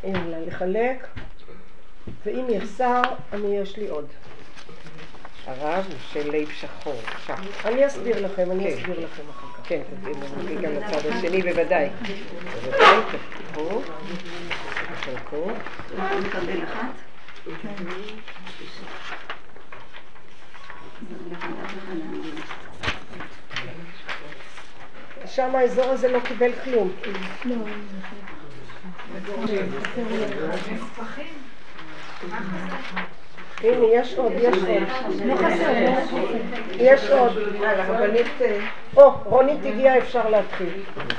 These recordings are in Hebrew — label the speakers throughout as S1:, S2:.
S1: אלא לחלק, ואם יחסר, יש לי עוד.
S2: הרב של לב שחור.
S1: אני אסביר לכם, אחר כך.
S2: כן, תסביר גם לצד השני בוודאי. בוודאי, תפקו. תפקו.
S3: נקבל אחת?
S1: שם האזור הזה לא קיבל כלום.
S4: לא.
S1: הנה, יש עוד.
S4: לא חסר.
S1: יש עוד. רונית הגיעה, אפשר להתחיל.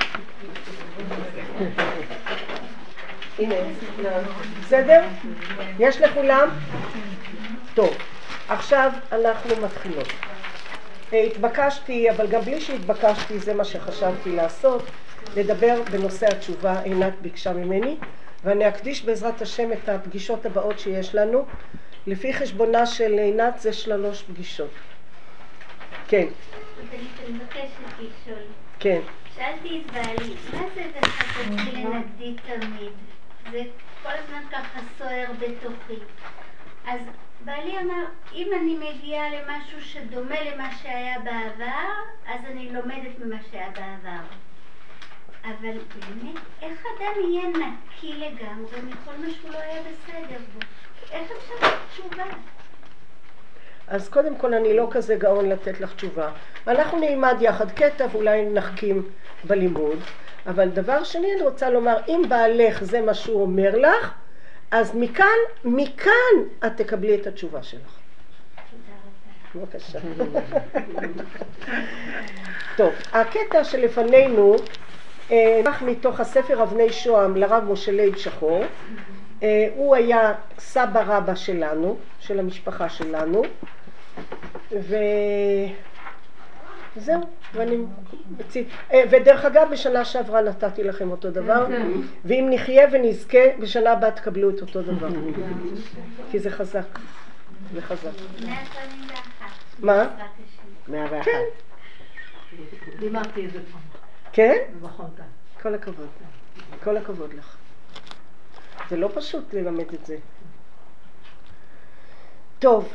S1: הנה, בסדר? יש לכולם? טוב, עכשיו אנחנו מתחילות. התבקשתי, אבל גם בלי שהתבקשתי, זה מה שחשבתי לעשות, לדבר בנושא התשובה. עינת ביקשה ממני, ואני אקדיש בעזרת השם את הפגישות הבאות שיש לנו. לפי חשבונה של עינת זה 3 פגישות. כן.
S5: אני מבקשת לשאול.
S1: כן.
S5: שאלתי את בעלי, מה זה תתחיל לנגדי תמיד? זה כל הזמן ככה סוער בתוכי. אז בעלי אמר, אם אני מגיעה למשהו שדומה למה שהיה בעבר, אז אני לומדת ממה שהיה בעבר. אבל באמת, איך אדם יהיה נקי לגמרי מכל מה שהוא לא היה בסדר בו? איך אפשר תשובה?
S1: אז קודם כל אני לא כזה גאון לתת לך תשובה. אנחנו נלמד יחד קטע ואולי נחכים בלימוד. אבל דבר שני אני רוצה לומר, אם בעלך זה מה שהוא אומר לך, אז מכאן את תקבלי את התשובה שלך.
S5: תודה רבה.
S1: בבקשה. טוב, הקטע שלפנינו, כך מתוך הספר אבני שוהם לרב משה לייב שחור. הוא היה סבא רבא שלנו, של המשפחה שלנו, וזהו, ודרך אגב בשנה שעברה נתתי לכם אותו דבר, ואם נחיה ונזכה בשנה הבאה תקבלו את אותו דבר, כי זה חזק, זה חזק.
S5: 121.
S1: מה?
S2: 101.
S1: כן.
S3: לימדתי את זה פעם.
S1: כן?
S3: במכון כאן.
S1: כל הכבוד, כל הכבוד לך. זה לא פשוט ללמד את זה. טוב,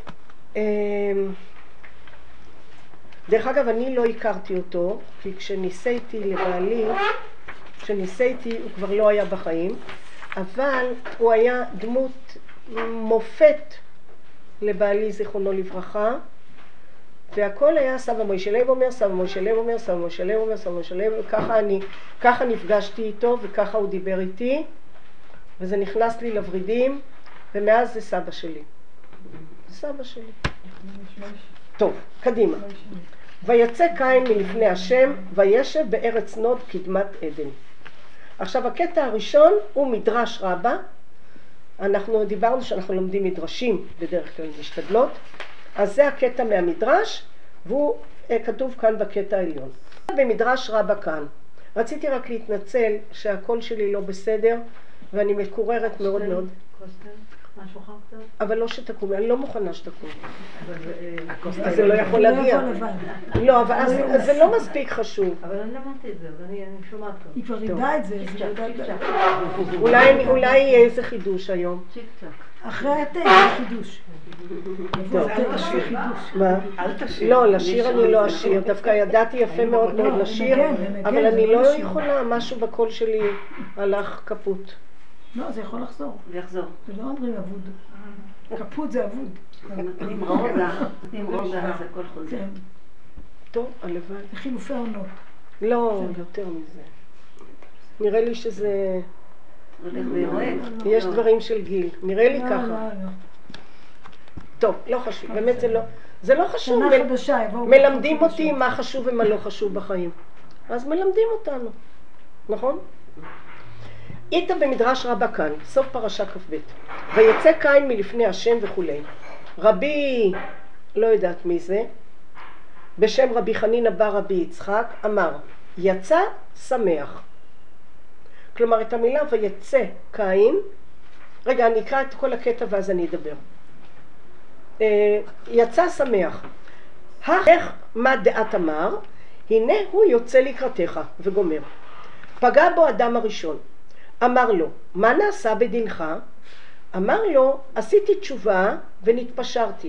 S1: דרך אגב אני לא הכרתי אותו, כי כשניסיתי לבעלי, הוא כבר לא היה בחיים, אבל הוא היה דמות מופת לבעלי זיכרונו לברכה, והכל היה סבא מוישה לייב אומר, סבא מוישה לייב אומר, סבא מוישה לייב אומר, סבא מוישה לייב, וככה נפגשתי איתו וככה הוא דיבר איתי, וזה נכנס לי לורידים, ומאז זה סבא שלי. זה סבא שלי. טוב, קדימה. ויצא קין מלפני השם, וישב בארץ נוד קדמת עדן. עכשיו הקטע הראשון הוא מדרש רבה. אנחנו דיברנו שאנחנו לומדים מדרשים בדרך כלל משתדלות. אז זה הקטע מהמדרש, והוא כתוב כאן בקטע העליון. במדרש רבה כאן. רציתי רק להתנצל שהקול שלי לא בסדר, ואני מקוררת מאוד מאוד.
S3: משהו חם קצת?
S1: אבל לא שתקום, אני לא מוכנה שתקום. אז זה לא יכול להגיע. לא, אבל אז זה לא מספיק חשוב.
S3: אבל אני למדתי את זה, אז אני שומעת כאן.
S4: היא כבר ידעה את זה.
S1: אולי איזה חידוש היום?
S3: צ'יק צ'ק.
S4: אחרי התה זה חידוש.
S1: מה? לא, לשיר אני לא אשיר. דווקא ידעתי יפה מאוד מאוד לשיר, אבל אני לא יכולה, משהו בקול שלי הלך כפות.
S4: לא, זה יכול לחזור.
S3: זה יחזור.
S4: זה לא אומרים אבוד. כפות זה אבוד.
S3: נותנים רוגע, אז הכל חוזר.
S1: טוב, הלוואי.
S4: זה חילופי עונות.
S1: לא, יותר מזה. נראה לי שזה...
S3: הולך ויורד.
S1: יש דברים של גיל. נראה לי ככה.
S4: לא.
S1: טוב, לא חשוב. באמת זה לא חשוב.
S4: שנה חדשה, יבואו...
S1: מלמדים אותי מה חשוב ומה לא חשוב בחיים. אז מלמדים אותנו. נכון? איתה במדרש רבה כאן, סוף פרשה כ"ב. ויצא קין מלפני השם וכולי. רבי, לא יודעת מי זה, בשם רבי חנינא בר רבי יצחק, אמר, יצא שמח. כלומר, את המילה ויצא קין, רגע, אני אקרא את כל הקטע ואז אני אדבר. יצא שמח. איך מה דעת אמר? הנה הוא יוצא לקראתך וגומר. פגע בו אדם הראשון. אמר לו, מה נעשה בדינך? אמר לו, עשיתי תשובה ונתפשרתי.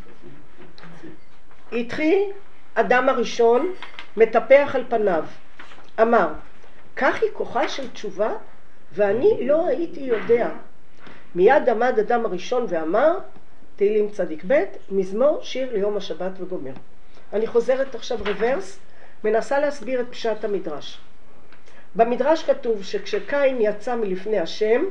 S1: התחיל אדם הראשון מטפח על פניו. אמר, כך היא כוחה של תשובה ואני לא הייתי יודע. מיד עמד אדם הראשון ואמר, תהילים צדיק ב', מזמור שיר ליום השבת וגומר. אני חוזרת עכשיו רוורס, מנסה להסביר את פשט המדרש. במדרש כתוב שכשקין יצא מלפני השם,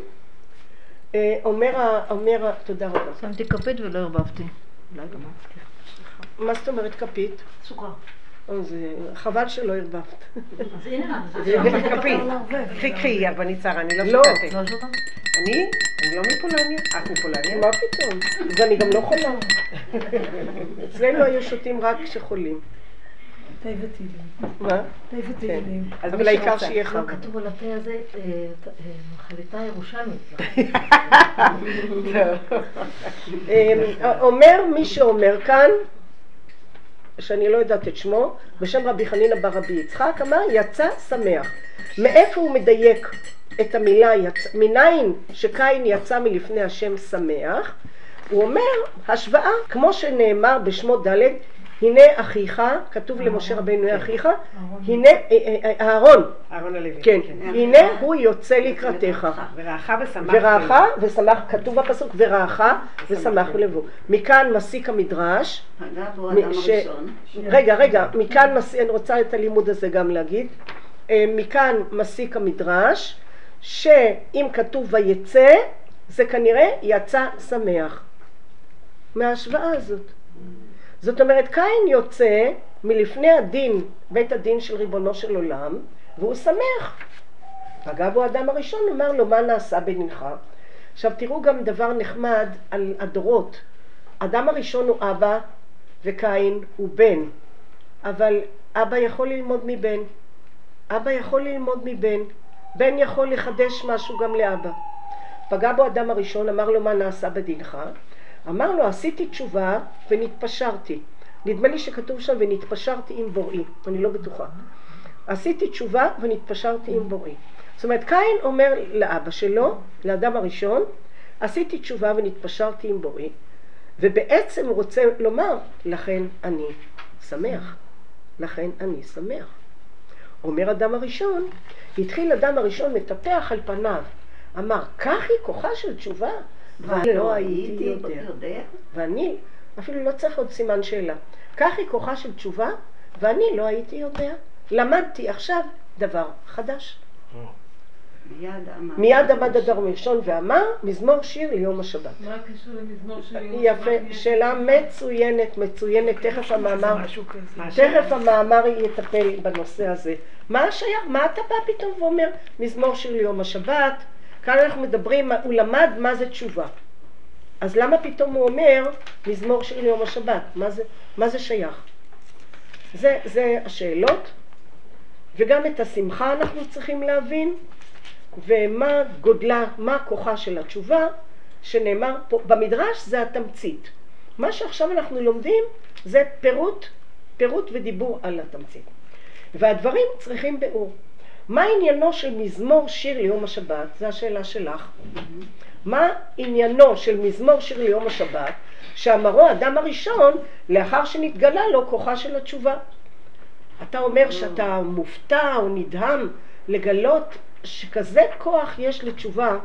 S1: תודה רבה.
S2: שמתי כפית ולא הרבבתי. אולי גם
S1: מה זאת אומרת כפית?
S3: סוכר.
S1: חבל שלא הרבבת.
S3: אז הנה,
S2: זה כפית. קחי, אבניצרה, אני לא
S1: לא.
S2: שוקטת. אני לא מפולניה. את מפולניה?
S1: מה פתאום? ואני גם לא חולה. אצלנו היו שותים רק כשחולים.
S4: תה ותהילים.
S1: מה?
S4: תה ותהילים.
S1: אבל העיקר שיהיה חם.
S3: כתוב על התה הזה, חליטה ירושלמית.
S1: אומר מי שאומר כאן, שאני לא יודעת את שמו, בשם רבי חנינא בר רבי יצחק, אמר יצא שמח. מאיפה הוא מדייק את המילה מניין שקין יצא מלפני השם שמח? הוא אומר השוואה, כמו שנאמר בשמו ד', הנה אחיך, כתוב למשה רבינו הנה אחיך, הנה אהרון,
S2: אהרון הלוי.
S1: כן, הנה הוא יוצא לקראתך.
S2: ורעך ושמח.
S1: ורעך ושמח, כתוב בפסוק ורעך ושמח בלבו. מכאן מסיק המדרש.
S3: אגב, הוא אדם הראשון.
S1: רגע, מכאן מסיק, אני רוצה את הלימוד הזה גם להגיד. מכאן מסיק המדרש, שאם כתוב ויצא, זה כנראה יצא שמח. מההשוואה הזאת. זאת אומרת, קין יוצא מלפני הדין, בית הדין של ריבונו של עולם, והוא שמח. אגב, הוא האדם הראשון, אמר לו, מה נעשה בדינך? עכשיו, תראו גם דבר נחמד על הדורות. האדם הראשון הוא אבא, וקין הוא בן. אבל אבא יכול ללמוד מבן. אבא יכול ללמוד מבן. בן יכול לחדש משהו גם לאבא. פגע בו האדם הראשון, אמר לו, מה נעשה בדינך? אמר לו, עשיתי תשובה ונתפשרתי. נדמה לי שכתוב שם ונתפשרתי עם בוראי, אני לא בטוחה. עשיתי תשובה ונתפשרתי עם בוראי. זאת אומרת, קין אומר לאבא שלו, לאדם הראשון, עשיתי תשובה ונתפשרתי עם בוראי, ובעצם הוא רוצה לומר, לכן אני שמח. לכן אני שמח. אומר אדם הראשון, התחיל אדם הראשון מטפח על פניו. אמר, כך היא כוחה של תשובה. ואני לא הייתי יודע. ואני, אפילו לא צריך עוד סימן שאלה. כך היא כוחה של תשובה, ואני לא הייתי יודע. למדתי עכשיו דבר חדש. מיד עמד אדם ראשון ואמר, מזמור שיר ליום השבת.
S6: מה הקשר למזמור שיר ליום השבת?
S1: יפה, שאלה מצוינת, תכף המאמר יטפל בנושא הזה. מה השייך? מה אתה בא פתאום ואומר, מזמור שיר ליום השבת? כאן אנחנו מדברים, הוא למד מה זה תשובה. אז למה פתאום הוא אומר מזמור שיר ליום השבת? מה זה שייך? זה השאלות, וגם את השמחה אנחנו צריכים להבין, ומה גודלה, מה כוחה של התשובה, שנאמר פה, במדרש זה התמצית. מה שעכשיו אנחנו לומדים זה פירוט ודיבור על התמצית. והדברים צריכים ביאור. מה עניינו של מזמור שיר ליום השבת? זו השאלה שלך. מה עניינו של מזמור שיר ליום השבת? שאמרו אדם הראשון, לאחר שנתגלה לו כוחה של התשובה. אתה אומר שאתה מופתע או נדהם לגלות שכזה כוח יש לתשובה.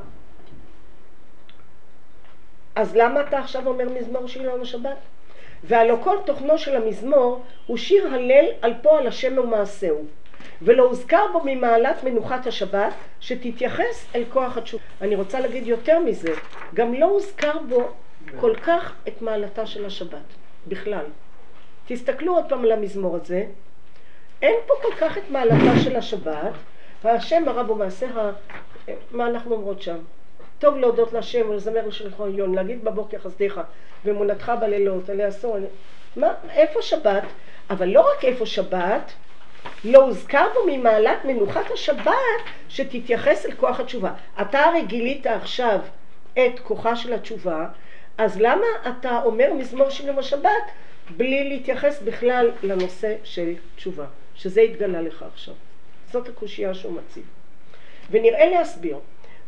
S1: אז למה אתה עכשיו אומר מזמור שיר ליום השבת? והלא כל תוכנו של המזמור הוא שיר הלל על פועל השם ומעשהו. ולא הוזכר בו ממעלת מנוחת השבת שתתייחס אל כוח התשובה. אני רוצה להגיד יותר מזה, גם לא הוזכר בו כל כך את מעלתה של השבת, בכלל. תסתכלו עוד פעם על המזמור הזה, אין פה כל כך את מעלתה של השבת, והשם הרב בו מעשה, מה אנחנו אומרות שם? טוב להודות להשם ולזמר לשלחו עליון, להגיד בבוקר חסדיך ואמונתך בלילות, עלי עשור, איפה שבת? אבל לא רק איפה שבת, לא הוזכר בו ממעלת מנוחת השבת שתתייחס אל כוח התשובה. אתה הרי גילית עכשיו את כוחה של התשובה, אז למה אתה אומר מזמור של יום השבת בלי להתייחס בכלל לנושא של תשובה, שזה התגלה לך עכשיו? זאת הקושייה שהוא מציב. ונראה להסביר.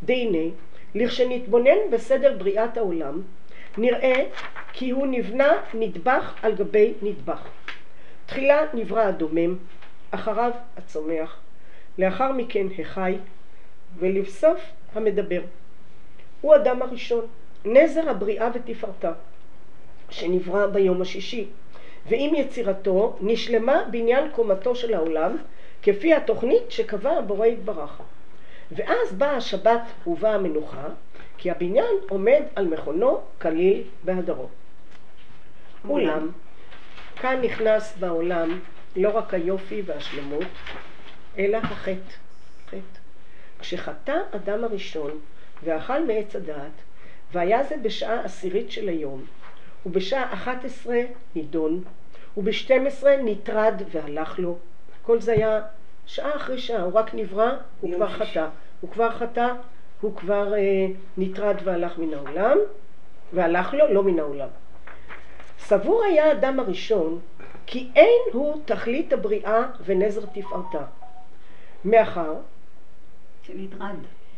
S1: דהנה, לכשנתבונן בסדר בריאת העולם, נראה כי הוא נבנה נדבך על גבי נדבך. תחילה נברא הדומם, אחריו הצומח, לאחר מכן החי, ולבסוף המדבר. הוא אדם הראשון, נזר הבריאה ותפארתה, שנברא ביום השישי, ועם יצירתו נשלמה בניין קומתו של העולם, כפי התוכנית שקבע הבורא יתברך. ואז באה השבת ובאה המנוחה, כי הבניין עומד על מכונו כליל בהדרו. אולם, כאן נכנס בעולם לא רק היופי והשלמות, אלא החטא. כשחטא אדם הראשון ואכל מעץ הדעת, והיה זה בשעה 10 של היום, ובשעה 11 נידון, וב-12 נטרד והלך לו. כל זה היה שעה אחרי שעה, הוא רק נברא, הוא כבר חטא. הוא כבר נטרד והלך מן העולם, והלך לו לא מן העולם. סבור היה האדם הראשון, כי אין הוא תכלית הבריאה ונזר תפארתה. מאחר
S3: שנטרד.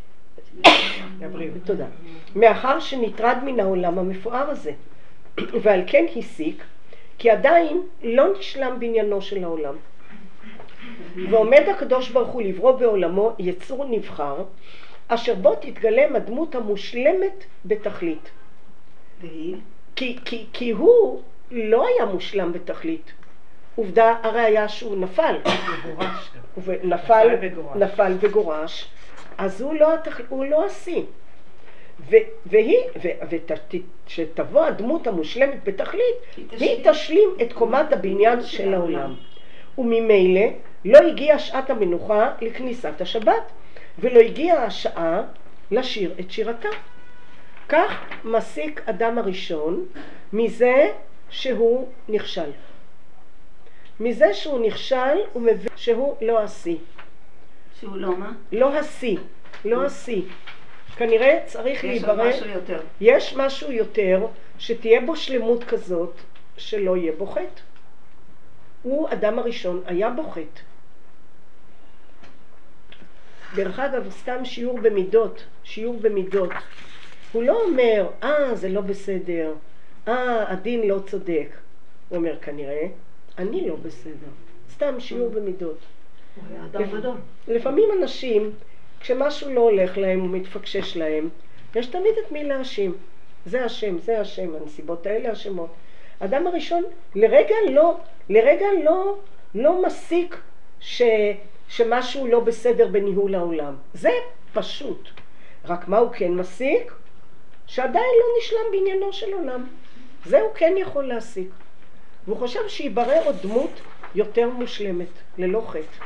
S1: תודה. מאחר שנטרד מן העולם המפואר הזה, ועל כן הסיק, כי עדיין לא נשלם בניינו של העולם. ועומד הקדוש ברוך הוא לברוא בעולמו יצור נבחר, אשר בו תתגלם הדמות המושלמת בתכלית. כי הוא לא היה מושלם בתכלית. עובדה הראיה שהוא נפל וגורש, אז הוא לא עשי. ושתבוא הדמות המושלמת בתכלית, היא תשלים את קומת הבניין של העולם. וממילא לא הגיעה שעת המנוחה לכניסת השבת, ולא הגיעה השעה לשיר את שירתה. כך מסיק אדם הראשון מזה שהוא נכשל. מזה שהוא נכשל הוא מבין שהוא לא עשי.
S3: שהוא לא מה?
S1: לא עשי. כנראה צריך להיברר. יש משהו יותר שתהיה בו שלמות כזאת שלא יהיה בו חטא. הוא אדם הראשון היה בו חטא. דרך אגב, סתם שיעור במידות. הוא לא אומר, זה לא בסדר, הדין לא צודק. הוא אומר, כנראה, אני לא בסדר. סתם שיעור במידות. לפעמים אנשים, כשמשהו לא הולך להם ומתפקשש להם, יש תמיד את מי להאשים. זה השם, הנסיבות האלה השמות. אדם הראשון לרגע לא מסיק שמשהו לא בסדר בניהול העולם. זה פשוט. רק מה הוא כן מסיק? שעדיין לא נשלם בעניינו של עולם. זה הוא כן יכול להסיק. והוא חושב שיברר עוד דמות יותר מושלמת, ללא חטא.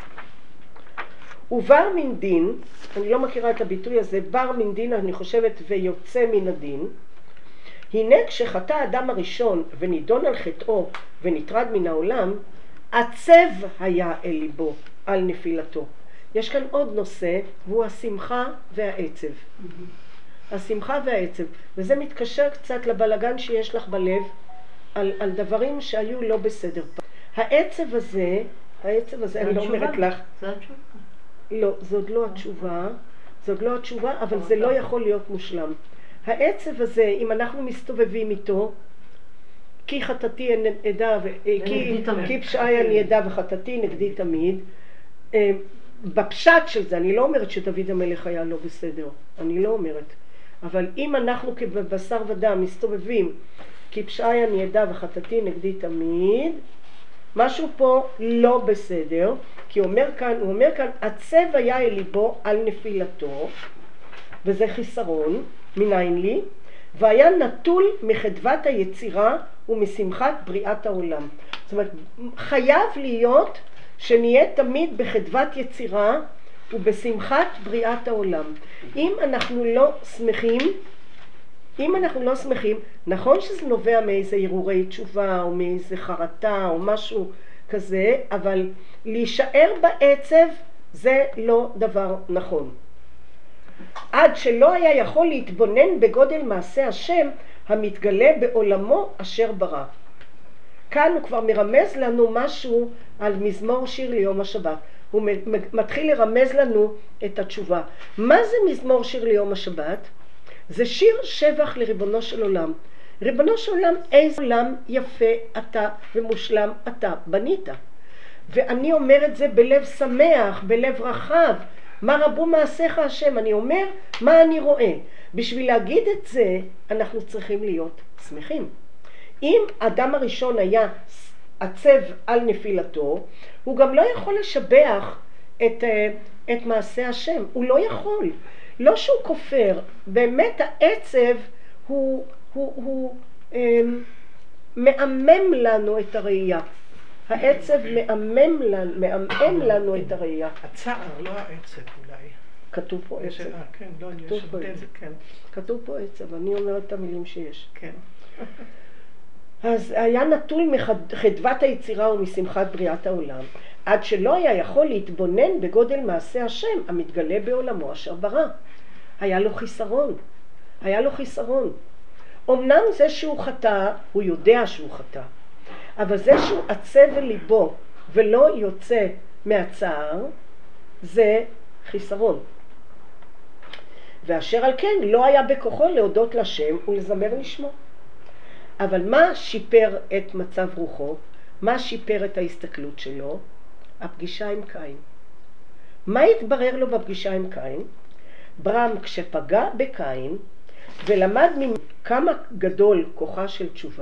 S1: ובר מן דין, אני לא מכירה את הביטוי הזה, בר מן דין אני חושבת ויוצא מן הדין, הנה כשחטא האדם הראשון ונידון על חטאו ונטרד מן העולם, עצב היה אל ליבו על נפילתו. יש כאן עוד נושא, והוא השמחה והעצב. השמחה והעצב, וזה מתקשר קצת לבלגן שיש לך בלב על דברים שהיו לא בסדר. העצב הזה, אני לא אומרת לך,
S3: זה התשובה.
S1: לא, זאת לא התשובה, אבל זה לא יכול להיות מושלם. העצב הזה, אם אנחנו מסתובבים איתו, כי חטאתי עדה, כי פשעי אני עדה וחטאתי נגדי תמיד, בפשט של זה, אני לא אומרת שדוד המלך היה לא בסדר, אני לא אומרת, אבל אם אנחנו כבשר ודם מסתובבים, כי פשעי אני עדה וחטאתי נגדי תמיד, משהו פה לא בסדר, כי הוא אומר כאן, עצב היה אל ליבו על נפילתו, וזה חיסרון, מניין לי, והיה נטול מחדוות היצירה ומשמחת בריאת העולם. זאת אומרת, חייב להיות שנהיה תמיד בחדוות יצירה ובשמחת בריאת העולם. אם אנחנו לא שמחים, נכון שזה נובע מאיזה ערעורי תשובה או מאיזה חרטה או משהו כזה, אבל להישאר בעצב זה לא דבר נכון. עד שלא היה יכול להתבונן בגודל מעשה השם המתגלה בעולמו אשר ברא. כאן הוא כבר מרמז לנו משהו על מזמור שיר ליום השבת. הוא מתחיל לרמז לנו את התשובה. מה זה מזמור שיר ליום השבת? זה שיר שבח לריבונו של עולם. ריבונו של עולם, איזה עולם יפה אתה ומושלם אתה בנית. ואני אומר את זה בלב שמח, בלב רחב. מה רבו מעשיך השם? אני אומר מה אני רואה. בשביל להגיד את זה, אנחנו צריכים להיות שמחים. אם אדם הראשון היה עצב על נפילתו, הוא גם לא יכול לשבח את מעשה השם. הוא לא יכול. לא שהוא כופר, באמת העצב הוא מאמם לנו את הראייה. העצב מאמם לנו את הראייה.
S7: הצער, לא העצב אולי.
S1: כתוב פה עצב.
S7: כן, לא, יש הבדל, כן.
S1: כתוב פה עצב, אני אומרת את המילים שיש.
S7: כן.
S1: אז היה נטול מחדוות היצירה ומשמחת בריאת העולם, עד שלא היה יכול להתבונן בגודל מעשה השם המתגלה בעולמו אשר ברא. היה לו חיסרון. היה לו חיסרון. אמנם זה שהוא חטא, הוא יודע שהוא חטא. אבל זה שהוא עצב בליבו ולא יוצא מהצער, זה חיסרון. ואשר על כן לא היה בכוחו להודות לשם ולזמר לשמו. אבל מה שיפר את מצב רוחו? מה שיפר את ההסתכלות שלו? הפגישה עם קין. מה התברר לו בפגישה עם קין? ברם כשפגע בקין ולמד כמה גדול כוחה של תשובה,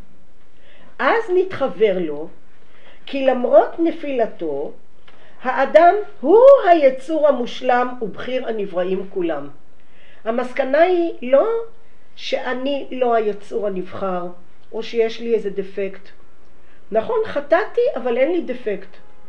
S1: אז נתחבר לו כי למרות נפילתו, האדם הוא היצור המושלם ובחיר הנבראים כולם. המסקנה היא לא שאני לא היצור הנבחר, או שיש לי איזה דפקט. נכון, חטאתי, אבל אין לי דפקט.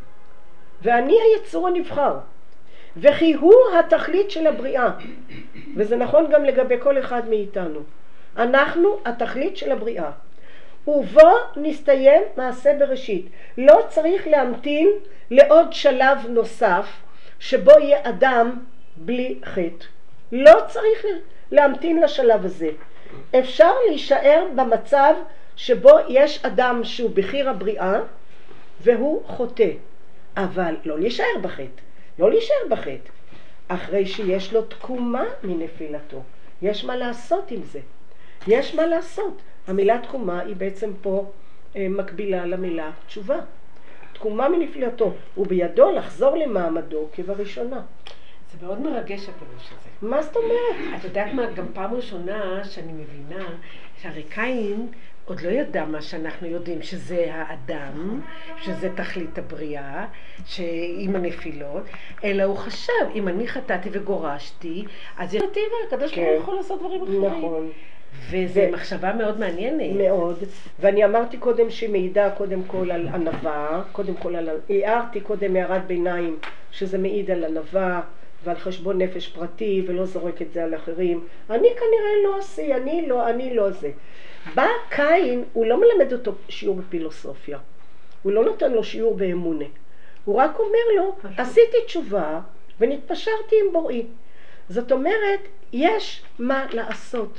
S1: ואני היצור הנבחר. וכי הוא התכלית של הבריאה. וזה נכון גם לגבי כל אחד מאיתנו. אנחנו התכלית של הבריאה. ובו נסתיים מעשה בראשית. לא צריך להמתין לעוד שלב נוסף, שבו יהיה אדם בלי חטא. לא צריך להמתין לשלב הזה. אפשר להישאר במצב שבו יש אדם שהוא בחיר הבריאה, והוא חוטא. אבל לא להישאר בחטא. לא להישאר בחטא. אחרי שיש לו תקומה מנפילתו. יש מה לעשות עם זה. יש מה לעשות. המילה תקומה היא בעצם פה מקבילה למילה תשובה. תקומה מנפילתו, ובידו לחזור למעמדו כבראשונה.
S2: זה מאוד מרגש הפירוש הזה.
S1: מה זאת אומרת?
S2: את יודעת מה, גם פעם ראשונה שאני מבינה שהרי קין עוד לא ידע מה שאנחנו יודעים, שזה האדם, שזה תכלית הבריאה, שעם הנפילות, אלא הוא חשב, אם אני חטאתי וגורשתי, אז יש טבע, הקדוש ברוך הוא יכול לעשות דברים אחרים.
S1: נכון.
S2: וזו מחשבה מאוד מעניינת.
S1: מאוד. ואני אמרתי קודם שהיא מעידה קודם כל על ענווה, קודם כל הערתי קודם הערת ביניים, שזה מעיד על ענווה ועל חשבון נפש פרטי, ולא זורק את זה על אחרים. אני כנראה לא עשי, אני לא זה. בא קין, הוא לא מלמד אותו שיעור בפילוסופיה. הוא לא נותן לו שיעור באמונה. הוא רק אומר לו, עשיתי תשובה ונתפשרתי עם בוראי. זאת אומרת, יש מה לעשות.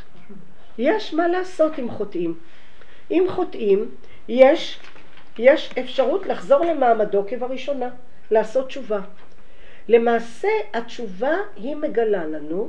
S1: יש מה לעשות עם חוטאים. עם חוטאים יש אפשרות לחזור למעמדו כבראשונה, לעשות תשובה. למעשה התשובה היא מגלה לנו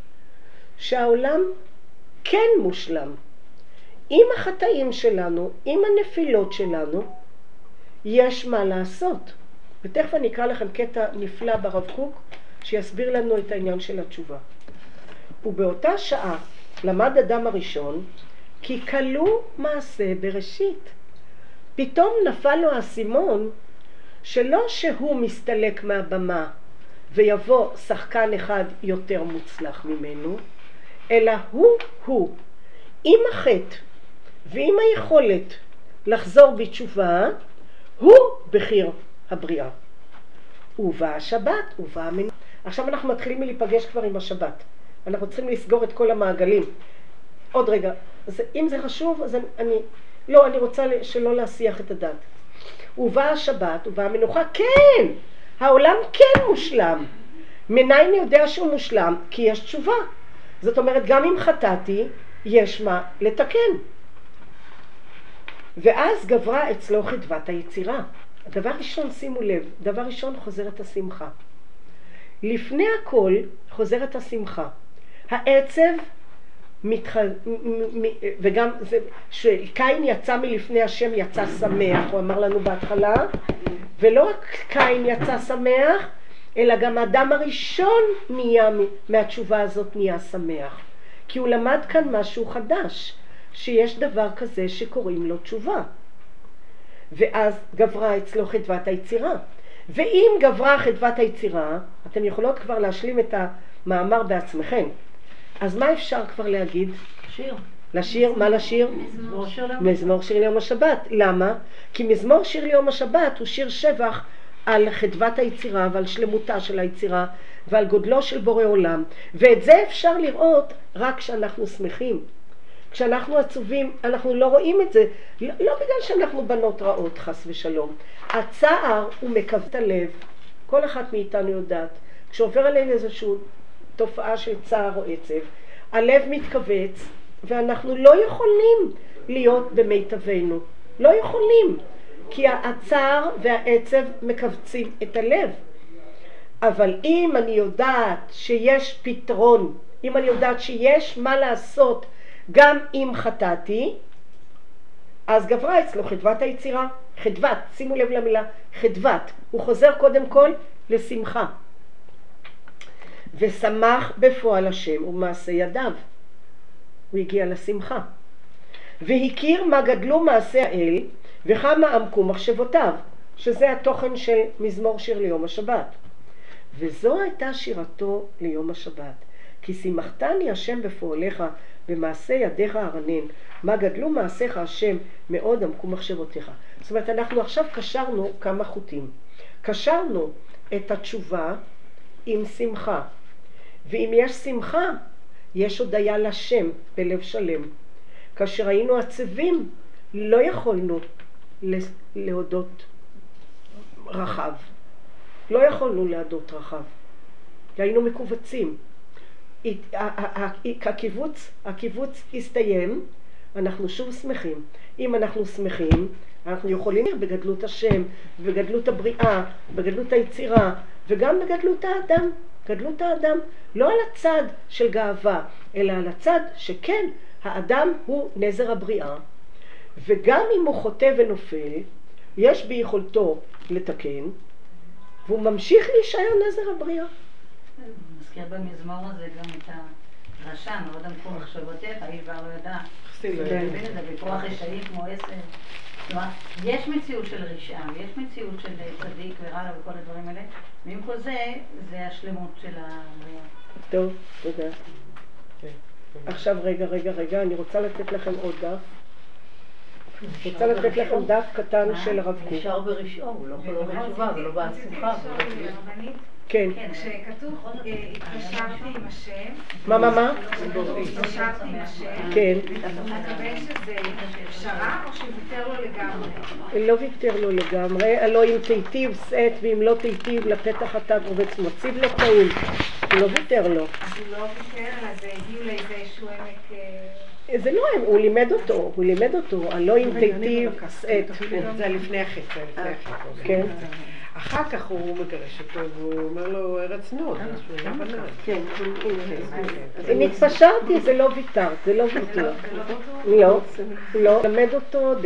S1: שהעולם כן מושלם. עם החטאים שלנו, עם הנפילות שלנו, יש מה לעשות. ותכף אני אקרא לכם קטע נפלא ברב קוק שיסביר לנו את העניין של התשובה. ובאותה שעה למד אדם הראשון כי כלו מעשה בראשית. פתאום נפל לו האסימון שלא שהוא מסתלק מהבמה ויבוא שחקן אחד יותר מוצלח ממנו, אלא הוא עם החטא ועם היכולת לחזור בתשובה, הוא בחיר הבריאה. ובא השבת, ובא המנוחה. עכשיו אנחנו מתחילים להיפגש כבר עם השבת. אנחנו צריכים לסגור את כל המעגלים. עוד רגע, אם זה חשוב, אז אני רוצה שלא להסיח את הדעת. ובא השבת, ובא המנוחה, כן! העולם כן מושלם. מניין אני יודע שהוא מושלם? כי יש תשובה. זאת אומרת, גם אם חטאתי, יש מה לתקן. ואז גברה אצלו חדוות היצירה. דבר ראשון, שימו לב, דבר ראשון חוזרת השמחה. לפני הכל חוזרת השמחה. העצב וגם זה, שקין יצא מלפני השם יצא שמח, הוא אמר לנו בהתחלה, ולא רק קין יצא שמח, אלא גם האדם הראשון נהיה, מהתשובה הזאת נהיה שמח. כי הוא למד כאן משהו חדש, שיש דבר כזה שקוראים לו תשובה. ואז גברה אצלו חדוות היצירה. ואם גברה חדוות היצירה, אתם יכולות כבר להשלים את המאמר בעצמכם. אז מה אפשר כבר להגיד?
S3: שיר.
S1: לשיר, מה לשיר? מזמור שיר ליום השבת. למה? כי מזמור שיר ליום השבת הוא שיר שבח על חדוות היצירה ועל שלמותה של היצירה ועל גודלו של בורא עולם. ואת זה אפשר לראות רק כשאנחנו שמחים. כשאנחנו עצובים, אנחנו לא רואים את זה, לא בגלל שאנחנו בנות רעות, חס ושלום. הצער הוא מקווה את הלב, כל אחת מאיתנו יודעת. כשעובר עלינו איזושהי תופעה של צער או עצב, הלב מתכווץ, ואנחנו לא יכולים להיות במיטבנו. לא יכולים, כי הצער והעצב מקבצים את הלב. אבל אם אני יודעת שיש פתרון, אם אני יודעת שיש מה לעשות, גם אם חטאתי, אז גברה אצלו חדוות היצירה. חדוות, שימו לב למילה חדוות, הוא חוזר קודם כל לשמחה. ושמח בפועל השם ומעשה ידיו, הוא הגיע לשמחה. והכיר מה גדלו מעשה האל וכמה עמקו מחשבותיו, שזה התוכן של מזמור שיר ליום השבת. וזו הייתה שירתו ליום השבת. כי שימחתני השם בפועליך במעשה ידיך ארנן, מה גדלו מעשיך השם מאוד עמקו מחשבותיך. זאת אומרת, אנחנו עכשיו קשרנו כמה חוטים. קשרנו את התשובה עם שמחה. ואם יש שמחה, יש הודיה לשם בלב שלם. כאשר היינו עצבים, לא יכולנו להודות רחב. לא יכולנו להודות רחב. היינו מקובצים. הקיבוץ הסתיים, אנחנו שוב שמחים. אם אנחנו שמחים, אנחנו יכולים בגדלות השם, בגדלות הבריאה, בגדלות היצירה, וגם בגדלות האדם. גדלות האדם, לא על הצד של גאווה, אלא על הצד שכן, האדם הוא נזר הבריאה, וגם אם הוא חוטא ונופל, יש ביכולתו לתקן, והוא ממשיך להישאר נזר הבריאה.
S3: מזכיר במזמור הזה גם את הרשע, מאוד עמקו מחשבותיך, איש כבר לא ידע. בכוח רשעים כמו עשר. כלומר, יש מציאות של רשעה, יש מציאות של צדיק ורע וכל הדברים האלה, ועם כל זה, זה השלמות של הבריאה.
S1: טוב, תודה. עכשיו רגע, אני רוצה לתת לכם עוד דף. רוצה לתת לכם דף קטן של הרב קוק.
S3: נשאר ברשעו, הוא לא יכול להיות בתשובה ולא בהצלחה.
S1: כן.
S8: כשכתוב התקשרתי עם השם,
S1: מה?
S8: התקשרתי עם השם,
S1: כן.
S8: מקבל שזה פשרה או שוויתר לו לגמרי?
S1: לא ויתר לו לגמרי, הלא אם תיטיב שאת ואם לא תיטיב לפתח אתה רובץ מוציב לו תאים. הוא לא ויתר לו.
S8: אז הוא לא ויתר, אז הגיעו לאיזשהו עמק...
S1: זה לא הם, הוא לימד אותו, הלא אם תיטיב שאת.
S2: זה לפני החטא,
S1: כן.
S2: אחר כך הוא מגרש אותו והוא אומר לו ארץ נוד.
S1: כן, נתפשרתי, זה לא ויתרת, זה לא ויתר. לא, ללמד אותו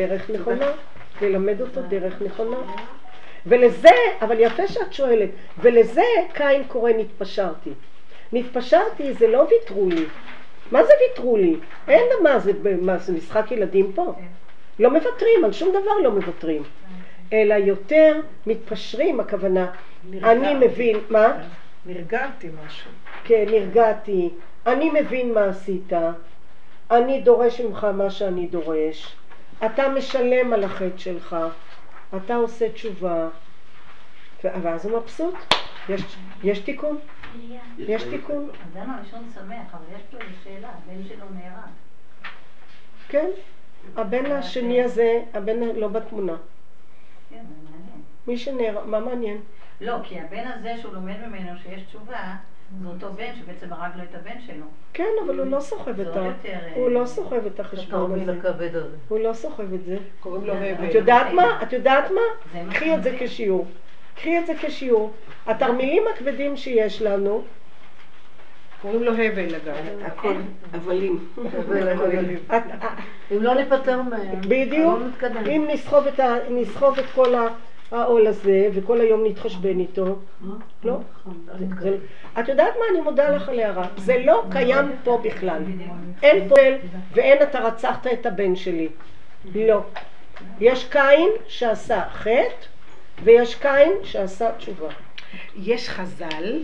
S1: דרך נכונה. ולזה, אבל יפה שאת שואלת, ולזה קין קורא נתפשרתי, זה לא ויתרו לי. מה זה ויתרו לי? אין מה זה משחק ילדים פה? לא מוותרים, על שום דבר לא מוותרים. אלא יותר מתפשרים, הכוונה, אני מבין, מה?
S7: נרגעתי משהו.
S1: כן, נרגעתי, אני מבין מה עשית, אני דורש ממך מה שאני דורש, אתה משלם על החטא שלך, אתה עושה תשובה, ואז הוא מבסוט, יש תיקון? יש תיקון?
S3: אדם הראשון שמח, אבל יש פה איזו שאלה, הבן שלו נהרג.
S1: כן, הבן השני הזה, הבן לא בתמונה.
S3: כן, זה מעניין.
S1: מי שנהרג, מה מעניין?
S3: לא, כי הבן הזה שהוא לומד ממנו שיש תשובה, זה אותו בן שבעצם הרג לו את הבן שלו.
S1: כן, אבל הוא לא סוחב את החשבון הזה. הוא לא סוחב את זה.
S2: קוראים לו הבל.
S1: את יודעת מה? קחי את זה כשיעור. התרמילים הכבדים שיש לנו,
S2: קוראים לו הבל אגב.
S1: הכל, הבלים.
S9: אם לא ניפטר מהם,
S1: בדיוק. אם נסחוב את כל העול הזה, וכל היום נתחשבן איתו. לא. את יודעת מה? אני מודה לך על הערה. זה לא קיים פה בכלל. אין פועל ואין אתה רצחת את הבן שלי. לא. יש קין שעשה חטא, ויש קין שעשה תשובה.
S2: יש חז"ל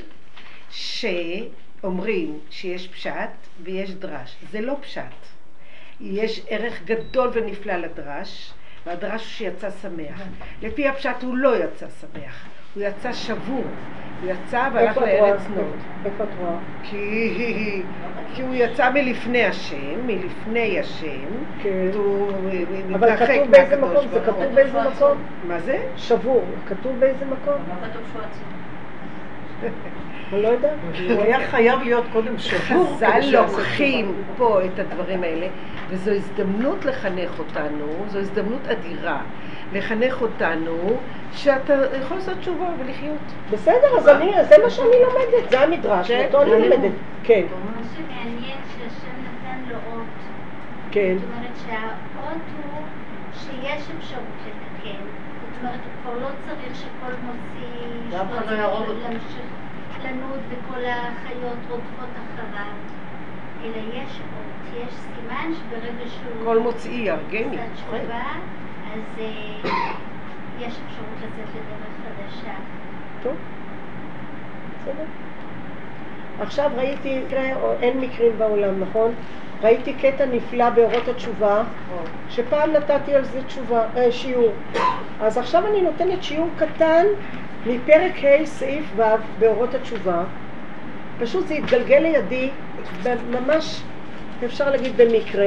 S2: שאומרים שיש פשט ויש דרש. זה לא פשט. יש ערך גדול ונפלא לדרש, והדרש הוא שיצא שמח. לפי הפשט הוא לא יצא שמח, הוא יצא שבור. הוא יצא והלך לארץ נוד.
S1: איפה את רואה?
S2: כי הוא יצא מלפני השם,
S1: כן.
S2: הוא
S1: אבל
S2: מתרחק
S1: כתוב באיזה
S2: מהקדוש
S1: מקום? זה
S2: ברוך הוא.
S1: כתוב באיזה מקום?
S2: מה זה?
S1: שבור. כתוב באיזה מקום?
S3: לא כתוב שהוא עצוב.
S1: אני לא יודעת.
S7: הוא היה חייב להיות קודם שבור.
S2: חז"ל לוקחים פה את הדברים האלה, וזו הזדמנות לחנך אותנו, זו הזדמנות אדירה לחנך אותנו, שאתה יכול לעשות תשובה ולחיות.
S1: בסדר, אז זה מה שאני לומדת, זה המדרש, אותו אני לומדת. כן.
S5: מה שמעניין שהשם נתן לו אות.
S1: כן.
S5: זאת אומרת שהאות הוא שיש אפשרות לתקן. זאת אומרת, הוא כבר לא צריך שכל מוציא להמשיך לנוד וכל החיות רודפות אחריו, אלא יש אות, יש סימן שברגע שהוא
S2: כל מוצאי ירגני.
S5: עשה תשובה, אז יש אפשרות לצאת לדרך חדשה.
S1: טוב. בסדר. עכשיו ראיתי, אין מקרים בעולם, נכון? ראיתי קטע נפלא באורות התשובה, שפעם נתתי על זה שיעור. אז עכשיו אני נותנת שיעור קטן מפרק ה' סעיף ו' באורות התשובה. פשוט זה התגלגל לידי, ממש אפשר להגיד במקרה,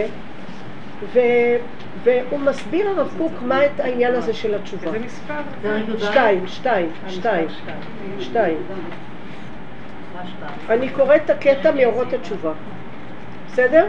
S1: והוא מסביר הרב קוק מה את העניין הזה של התשובה.
S2: זה מספר?
S1: 2. אני קוראת את הקטע מאורות התשובה. בסדר?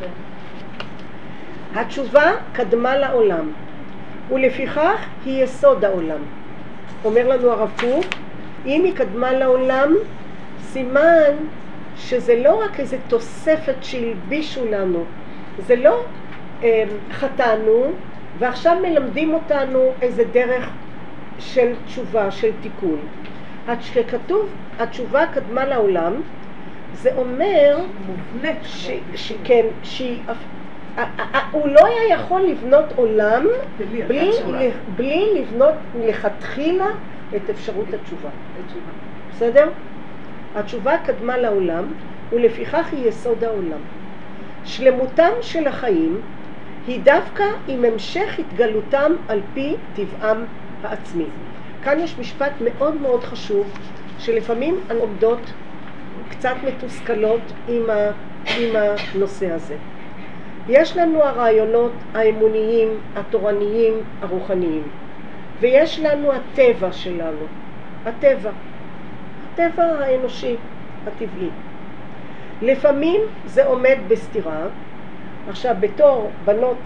S1: התשובה קדמה לעולם, ולפיכך היא יסוד העולם. אומר לנו הרב קוק, אם היא קדמה לעולם, סימן שזה לא רק איזו תוספת שהלבישו לנו, זה לא חטאנו, ועכשיו מלמדים אותנו איזה דרך של תשובה, של תיקון. כשכתוב התשובה קדמה לעולם, זה אומר כן, הוא לא היה יכול לבנות עולם בלי לבנות לכתחילה את אפשרות התשובה. בסדר? התשובה קדמה לעולם, ולפיכך היא יסוד העולם. שלמותם של החיים היא דווקא עם המשך התגלותם על פי טבעם העצמי. כאן יש משפט מאוד מאוד חשוב, שלפעמים עומדות קצת מתוסכלות עם הנושא הזה. יש לנו הרעיונות האמוניים, התורניים, הרוחניים, ויש לנו הטבע שלנו, הטבע האנושי, הטבעי. לפעמים זה עומד בסתירה. עכשיו, בתור בנות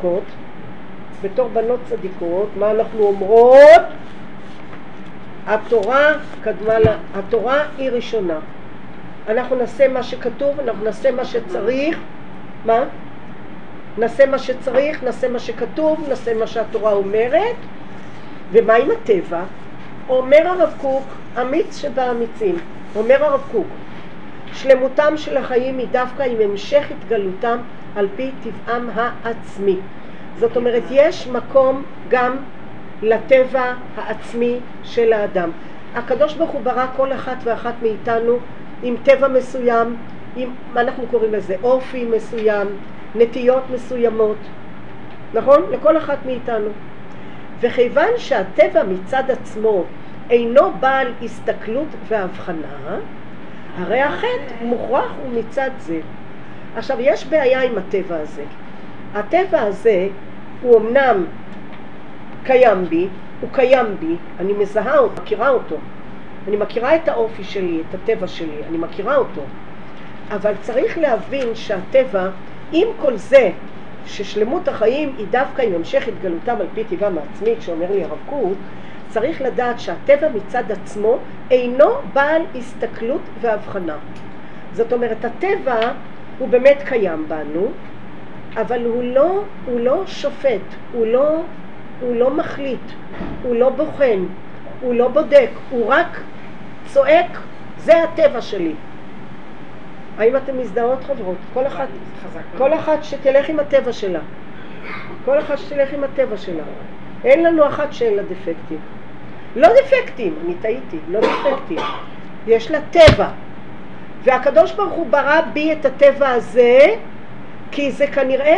S1: צדיקות, מה אנחנו אומרות? התורה היא ראשונה. אנחנו נעשה מה שכתוב, אנחנו נעשה מה שצריך. מה? נעשה מה שצריך, נעשה מה שכתוב, נעשה מה שהתורה אומרת. ומה עם הטבע? אומר הרב קוק, אמיץ שבאמיצים, אומר הרב קוק, שלמותם של החיים היא דווקא עם המשך התגלותם על פי טבעם העצמי. זאת אומרת, יש מקום גם לטבע העצמי של האדם. הקדוש ברוך הוא ברא כל אחת ואחת מאיתנו עם טבע מסוים, עם, מה אנחנו קוראים לזה? אופי מסוים, נטיות מסוימות, נכון? לכל אחת מאיתנו. וכיוון שהטבע מצד עצמו אינו בעל הסתכלות והבחנה, הרי החטא מוכרח הוא מצד זה. עכשיו, יש בעיה עם הטבע הזה. הטבע הזה הוא אמנם קיים בי, אני מזהה אותו, מכירה אותו, אני מכירה את האופי שלי, את הטבע שלי, אני מכירה אותו. אבל צריך להבין שהטבע, עם כל זה, ששלמות החיים היא דווקא עם המשך התגלותם על פי טבעם העצמית, שאומר לי הרב קוק, צריך לדעת שהטבע מצד עצמו אינו בעל הסתכלות והבחנה. זאת אומרת, הטבע הוא באמת קיים בנו, אבל הוא לא שופט, הוא לא מחליט, הוא לא בוחן, הוא לא בודק, הוא רק צועק, זה הטבע שלי. האם אתם מזדהות חברות? כל אחת שתלך עם הטבע שלה. כל אחת שתלך עם הטבע שלה. אין לנו אחת שאין לה דפקטים. לא דפקטים, אני טעיתי, לא דפקטים. יש לה טבע. והקדוש ברוך הוא ברא בי את הטבע הזה, כי זה כנראה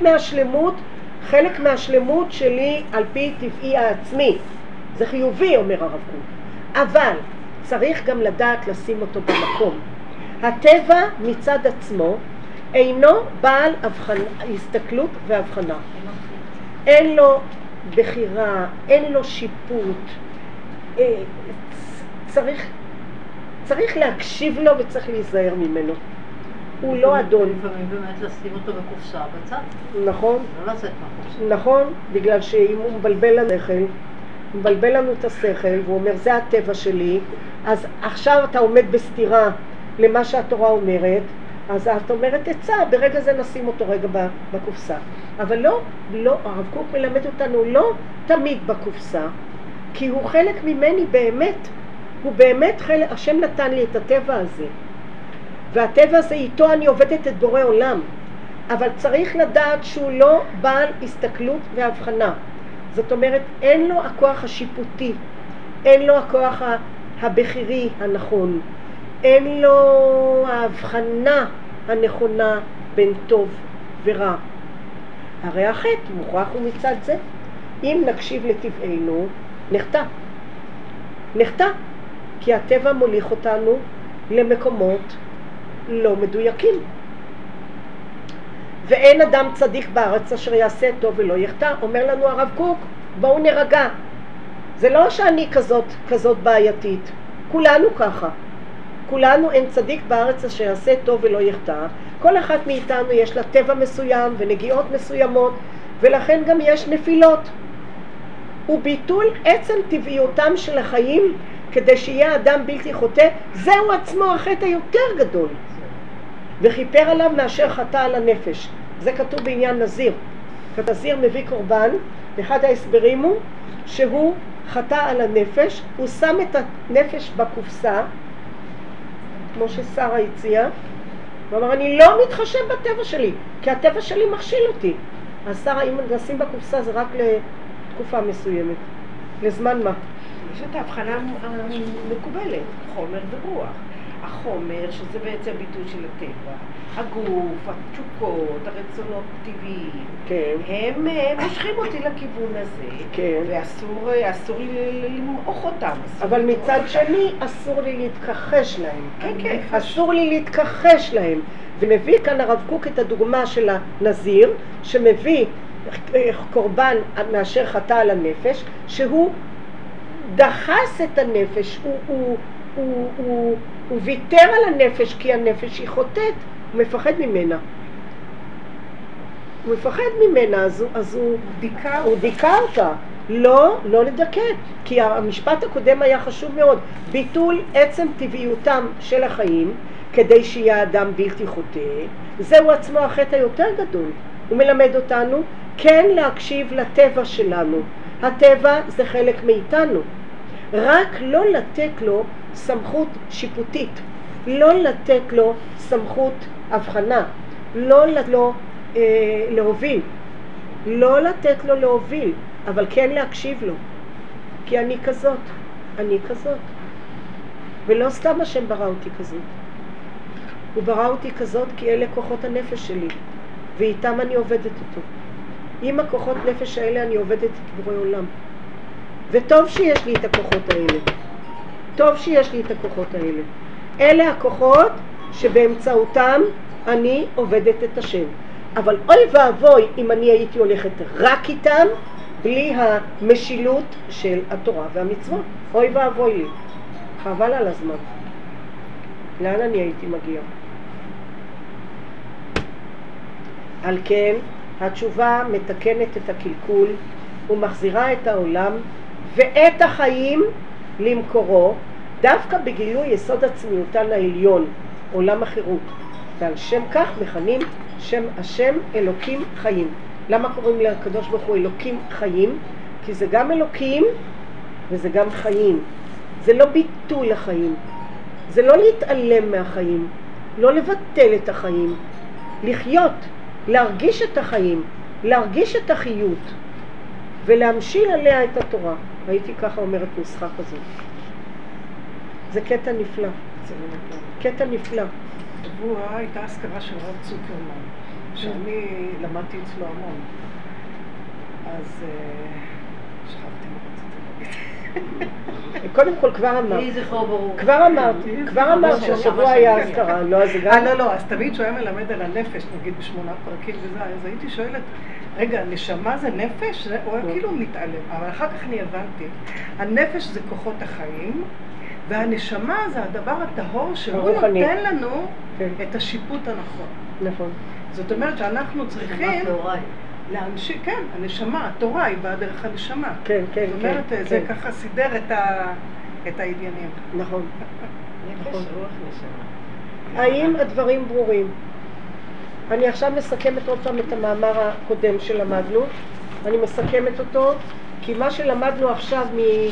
S1: חלק מהשלמות שלי על פי טבעי העצמי. זה חיובי, אומר הרב קוק. אבל צריך גם לדעת לשים אותו במקום. הטבע מצד עצמו אינו בעל הסתכלות והבחנה. אין לו בחירה, אין לו שיפוט. צריך להקשיב לו וצריך להיזהר ממנו. הוא לא אדון.
S3: לפעמים באמת לשים אותו בקופסה בצד.
S1: נכון.
S3: לא לצאת מהקופסה.
S1: נכון, בגלל שאם הוא מבלבל לנו את השכל, והוא אומר זה הטבע שלי, אז עכשיו אתה עומד בסתירה למה שהתורה אומרת, אז את אומרת עצה, ברגע זה נשים אותו רגע בקופסה. אבל לא, הרב קוק מלמד אותנו לא תמיד בקופסה, כי הוא חלק ממני באמת, הוא באמת חלק, השם נתן לי את הטבע הזה, והטבע הזה איתו אני עובדת את בורא עולם, אבל צריך לדעת שהוא לא בעל הסתכלות והבחנה. זאת אומרת, אין לו הכוח השיפוטי, אין לו הכוח הבחירי הנכון, אין לו ההבחנה הנכונה בין טוב ורע. הרי החטא מוכרח הוא מצד זה. אם נקשיב לטבענו, נחטא, כי הטבע מוליך אותנו למקומות לא מדויקים. ואין אדם צדיק בארץ אשר יעשה טוב ולא יחטא. אומר לנו הרב קוק, בואו נרגע. זה לא שאני כזאת בעייתית, כולנו ככה. כולנו אין צדיק בארץ אשר יעשה טוב ולא יחטא. כל אחת מאיתנו יש לה טבע מסוים ונגיעות מסוימות, ולכן גם יש נפילות. וביטול עצם טבעיותם של החיים כדי שיהיה אדם בלתי חוטא, זהו עצמו החטא היותר גדול. וכיפר עליו מאשר חטא על הנפש. זה כתוב בעניין נזיר. נזיר מביא קורבן, ואחד ההסברים הוא שהוא חטא על הנפש, הוא שם את הנפש בקופסה, כמו ששרה הציעה, ואמר, אני לא מתחשב בטבע שלי, כי הטבע שלי מכשיל אותי. אז שרה, אם נשים בקופסה זה רק לתקופה מסוימת. לזמן מה?
S2: יש את ההבחנה המקובלת, חומר ורוח. החומר, שזה בעצם ביטוי של הטבע, הגוף, התשוקות, הרצונות הטבעיים,
S1: כן.
S2: הם מושכים אותי לכיוון הזה,
S1: כן.
S2: ואסור לי למעוך אותם.
S1: אבל מצד שני, אסור לי להתכחש להם.
S2: כן, כן.
S1: אסור לי להתכחש להם. ומביא כאן הרב קוק את הדוגמה של הנזיר, שמביא קורבן מאשר חטא על הנפש, שהוא דחס את הנפש, הוא ויתר על הנפש, כי הנפש היא חוטאת, הוא מפחד ממנה. אז הוא דיכא אותה. לא לדכא, כי המשפט הקודם היה חשוב מאוד. ביטול עצם טבעיותם של החיים, כדי שיהיה אדם בלתי חוטא, זהו עצמו החטא היותר גדול. הוא מלמד אותנו כן להקשיב לטבע שלנו. הטבע זה חלק מאיתנו. רק לא לתת לו סמכות שיפוטית, לא לתת לו סמכות הבחנה, לא לתת לו להוביל, אבל כן להקשיב לו, כי אני כזאת. ולא סתם השם ברא אותי כזאת. הוא ברא אותי כזאת כי אלה כוחות הנפש שלי, ואיתם אני עובדת אותו. עם הכוחות נפש האלה אני עובדת את בורא עולם. וטוב שיש לי את הכוחות האלה. אלה הכוחות שבאמצעותם אני עובדת את השם. אבל אוי ואבוי אם אני הייתי הולכת רק איתם, בלי המשילות של התורה והמצוות. אוי ואבוי לי. חבל על הזמן. לאן אני הייתי מגיע? על כן, התשובה מתקנת את הקלקול ומחזירה את העולם ואת החיים למקורו, דווקא בגילוי יסוד עצמיותן העליון, עולם החירות. ועל שם כך מכנים שם השם אלוקים חיים. למה קוראים לקדוש ברוך הוא אלוקים חיים? כי זה גם אלוקים וזה גם חיים. זה לא ביטול החיים, זה לא להתעלם מהחיים, לא לבטל את החיים, לחיות, להרגיש את החיים, להרגיש את החיות ולהמשיל עליה את התורה. הייתי ככה אומרת נוסחה כזאת. זה קטע נפלא, קטע נפלא.
S7: שבוע הייתה הזכרה של רב צוקרמן, שאני למדתי אצלו המון. אז שכחתי מה רציתי להגיד.
S1: קודם כל כבר אמרת שהשבוע היה הזכרה, לא?
S7: לא, אז תמיד שהוא היה מלמד על הנפש, נגיד ב8 פרקים וזה, אז הייתי שואלת, רגע, נשמה זה נפש? הוא היה כאילו מתעלם, אבל אחר כך אני הבנתי, הנפש זה כוחות החיים, והנשמה זה הדבר הטהור שהוא נותן לנו את השיפוט הנכון.
S1: נכון.
S7: זאת אומרת שאנחנו צריכים להמשיך, כן, הנשמה, התורה היא באה דרך הנשמה.
S1: כן, כן,
S7: זאת אומרת, זה ככה סידר את העניינים.
S1: נכון. האם הדברים ברורים? אני עכשיו מסכמת עוד פעם את המאמר הקודם שלמדנו. אני מסכמת אותו, כי מה שלמדנו עכשיו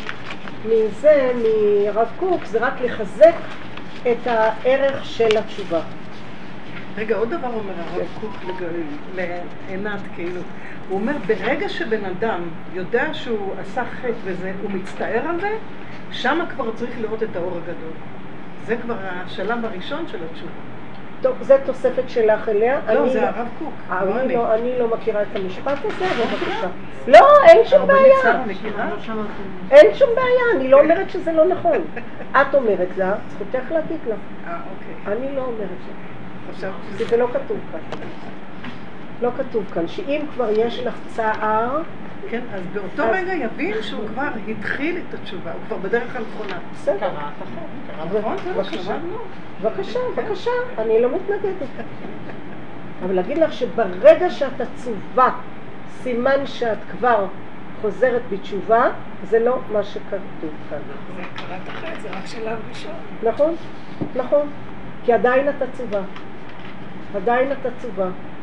S1: מרב קוק, זה רק לחזק את הערך של התשובה.
S7: רגע, עוד דבר אומר הרב קוק לעינת, כאילו, הוא אומר, ברגע שבן אדם יודע שהוא עשה חטא וזה, הוא מצטער על זה, שם כבר צריך לראות את האור הגדול. זה כבר השלב הראשון של התשובה.
S1: טוב, זה תוספת שלך אליה.
S7: לא, זה הרב קוק.
S1: אני לא מכירה את המשפט הזה, בבקשה. לא, אין שום בעיה. אין שום בעיה, אני לא אומרת שזה לא נכון. את אומרת לה, זכותך להגיד לה.
S7: אוקיי.
S1: אני לא אומרת לה. זה לא כתוב כאן. לא כתוב כאן, שאם כבר יש לך צער...
S7: כן, אז באותו רגע יבין שהוא כבר התחיל את התשובה, הוא כבר בדרך הנכונה.
S1: בסדר.
S7: נכון,
S1: בבקשה, אני לא מתנגדת. אבל להגיד לך שברגע שאת עצובה, סימן שאת כבר חוזרת בתשובה, זה לא מה שכתוב כאן.
S7: זה קראת אחת, זה רק שלב ראשון.
S1: נכון, נכון. כי עדיין את עצובה. עדיין את עצובה.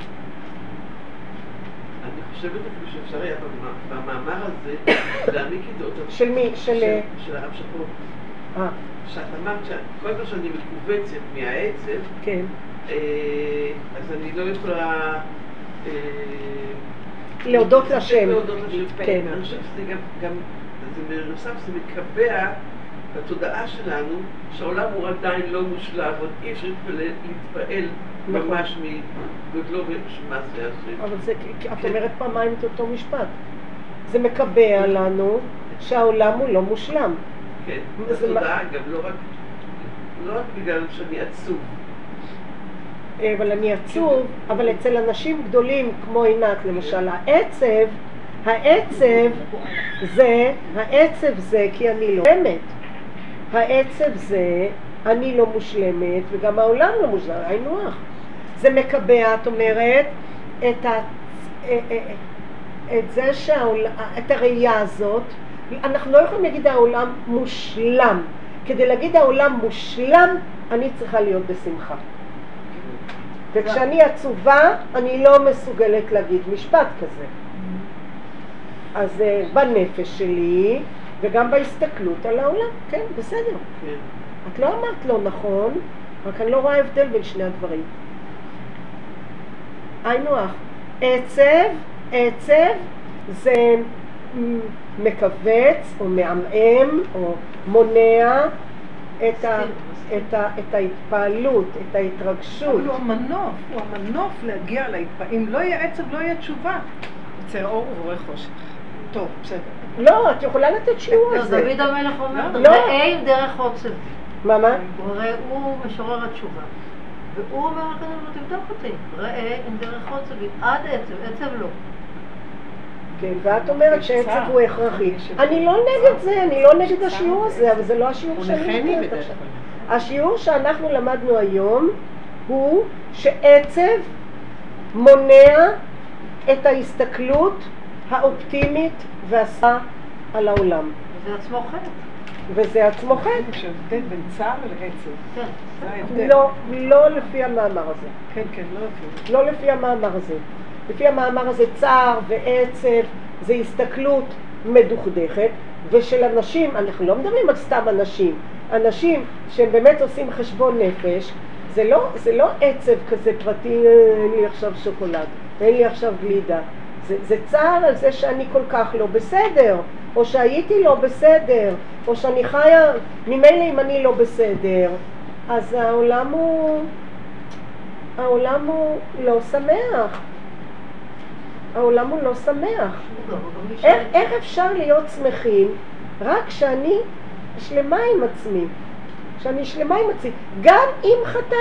S9: אני חושבת אפילו שאפשר היה במאמר הזה להעמיק את זה.
S1: של מי? של
S9: הרב שפור. שאת אמרת שכל פעם שאני מכווצת מהעצב,
S1: כן.
S9: אז אני לא יכולה
S1: להודות לשם.
S9: כן. אני חושבת שזה גם, זה בנוסף, זה מקבע בתודעה שלנו שהעולם הוא עדיין לא מושלם, עוד אי אפשר להתפעל ממש מגודלו ושמעשה השם.
S1: אבל זה, את אומרת פעמיים את אותו משפט. זה מקבע לנו שהעולם הוא לא מושלם.
S9: כן, בתודעה גם, לא רק בגלל שאני עצוב.
S1: אבל אני עצוב, אבל אצל אנשים גדולים כמו עינת למשל, העצב זה כי אני לא מושלמת. העצב זה אני לא מושלמת וגם העולם לא מושלם, היינו אח. זה מקבע, את אומרת, את זה את הראייה הזאת. אנחנו לא יכולים להגיד העולם מושלם. כדי להגיד העולם מושלם, אני צריכה להיות בשמחה. וכשאני עצובה, אני לא מסוגלת להגיד משפט כזה. אז בנפש שלי, וגם בהסתכלות על העולם, כן, בסדר. את לא אמרת לא נכון, רק אני לא רואה הבדל בין שני הדברים. היינו אח, עצב זה מקווץ או מעמעם או מונע את ההתפעלות, את ההתרגשות.
S7: אבל הוא המנוף להגיע להתפעלות. אם לא יהיה עצב, לא יהיה תשובה. יוצא אור ובורא חושך. טוב, בסדר.
S1: לא, את יכולה לתת שיעור על זה.
S3: דוד המלך אומר, ראה עם דרך עוצב.
S1: מה?
S3: הוא משורר התשובה. והוא אומר לקדוש ברוך הוא, תבדוק אותי, ראה עם דרך עוצב, עד עצב לא.
S1: כן, ואת אומרת שעצב הוא הכרחי. אני לא נגד זה, אני לא נגד השיעור הזה, אבל זה לא השיעור שאני נגד עכשיו. השיעור שאנחנו למדנו היום הוא שעצב מונע את ההסתכלות האופטימית והסעה על העולם.
S3: וזה עצמו חטא.
S1: וזה עצמו חטא.
S7: יש הבדל בין צער לעצב.
S3: כן.
S7: זה ההבדל.
S1: לא לפי המאמר הזה.
S7: כן, כן, לא לפי.
S1: לא לפי המאמר הזה. לפי המאמר הזה צער ועצב זה הסתכלות מדוכדכת, ושל אנשים, אנחנו לא מדברים על סתם אנשים, אנשים שהם באמת עושים חשבון נפש, זה לא עצב כזה פרטי, אין לי עכשיו שוקולד, אין לי עכשיו גלידה. זה צער על זה שאני כל כך לא בסדר, או שהייתי לא בסדר, או שאני חיה, ממילא אם אני לא בסדר, אז העולם הוא לא שמח. העולם הוא לא שמח. איך אפשר להיות שמחים רק כשאני שלמה עם עצמי? כשאני שלמה עם עצמי, גם אם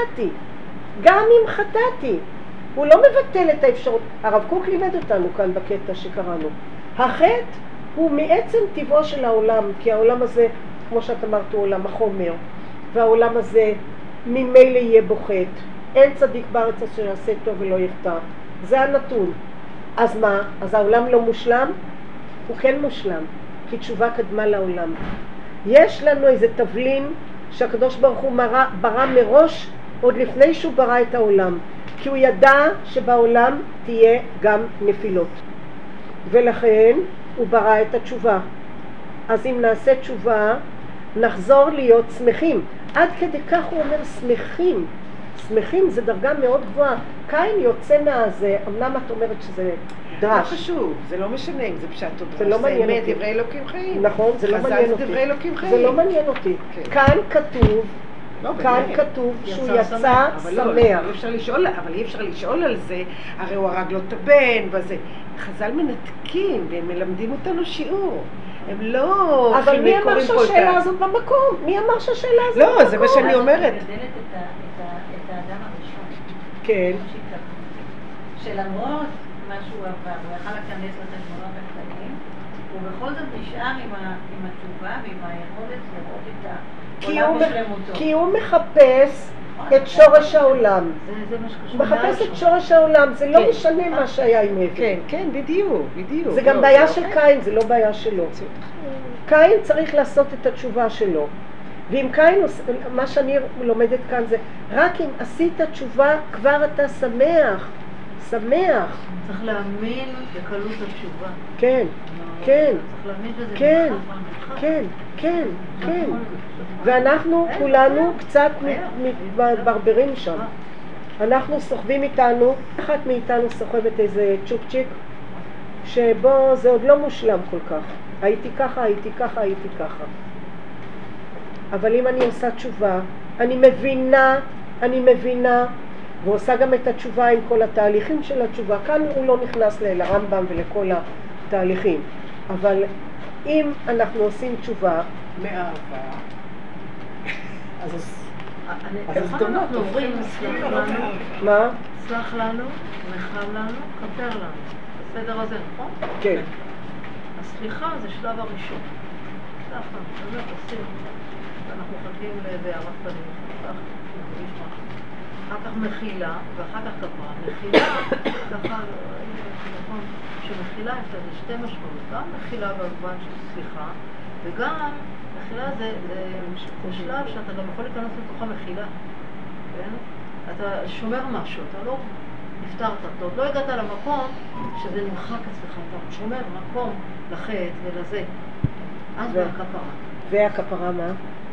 S1: חטאתי. הוא לא מבטל את האפשרות. הרב קוק לימד אותנו כאן בקטע שקראנו. החטא הוא מעצם טבעו של העולם, כי העולם הזה, כמו שאת אמרת, הוא עולם החומר, והעולם הזה ממילא יהיה בו חטא. אין צדיק בארץ אשר יעשה טוב ולא יחטא. זה הנתון. אז מה? אז העולם לא מושלם? הוא כן מושלם, כי תשובה קדמה לעולם. יש לנו איזה תבלין שהקדוש ברוך הוא ברא מראש עוד לפני שהוא ברא את העולם, כי הוא ידע שבעולם תהיה גם נפילות, ולכן הוא ברא את התשובה. אז אם נעשה תשובה נחזור להיות שמחים. עד כדי כך הוא אומר שמחים. שמחים זה דרגה מאוד גבוהה. קין יוצא מהזה, אמנם את אומרת שזה דרש.
S2: לא חשוב, זה לא משנה אם זה פשט או דרש.
S1: זה לא מעניין אותי.
S2: דברי אלוקים חיים.
S1: נכון, זה לא מעניין אותי.
S2: חז"ל זה דברי אלוקים חיים.
S1: זה לא מעניין אותי. כאן כתוב שהוא יצא שמח.
S2: אבל אי אפשר לשאול על זה, הרי הוא הרג לו את הבן וזה. חז"ל מנתקים והם מלמדים אותנו שיעור. הם לא...
S1: אבל מי אמר שהשאלה הזאת במקום? מי אמר שהשאלה הזאת במקום?
S2: לא, זה מה שאני אומרת.
S3: את האדם הראשון.
S1: כן.
S3: שלמרות מה שהוא עבר, הוא יכל להיכנס לחשבונות הקטנים, הוא בכל זאת נשאר עם התשובה ועם היכולת לראות את העולם בשלמותו.
S1: כי הוא מחפש את שורש העולם.
S3: זה מה שקשור.
S1: הוא מחפש את שורש העולם, זה לא משנה מה שהיה עם הבל.
S2: כן, כן, בדיוק.
S1: זה גם בעיה של קין, זה לא בעיה שלו. קין צריך לעשות את התשובה שלו. ואם קין, מה שאני לומדת כאן זה, רק אם עשית תשובה כבר אתה שמח.
S3: צריך להאמין בקלות התשובה.
S1: כן.
S3: צריך להאמין שזה
S1: כן. ואנחנו כולנו קצת מתברברים שם. אנחנו סוחבים איתנו, אחת מאיתנו סוחבת איזה צ'ופצ'יק, שבו זה עוד לא מושלם כל כך. הייתי ככה. אבל אם אני עושה תשובה, אני מבינה, ועושה גם את התשובה עם כל התהליכים של התשובה. כאן הוא לא נכנס לרמב"ם ולכל התהליכים. אבל אם אנחנו עושים תשובה
S7: מאהבה, אז
S3: אנחנו עוברים סלח לנו,
S1: מה?
S3: סלח לנו, מחל לנו, כפר לנו. בסדר הזה, נכון?
S1: כן.
S3: הסליחה זה שלב הראשון. סלח לנו, באמת עושים. אנחנו חכים בהערת פנים. אחר כך מחילה, ואחר כך כפרה. מחילה, ככה, נכון, שמחילה יש לזה שתי משמעות. גם מחילה במובן של סליחה, וגם מחילה זה שלב שאתה גם יכול להיכנס לתוך המחילה. כן? אתה שומר משהו, אתה לא נפטרת, אתה עוד לא הגעת למקום שזה נמחק אצלך, אתה שומר מקום לחטא ולזה. אז והכפרה.
S1: והכפרה מה?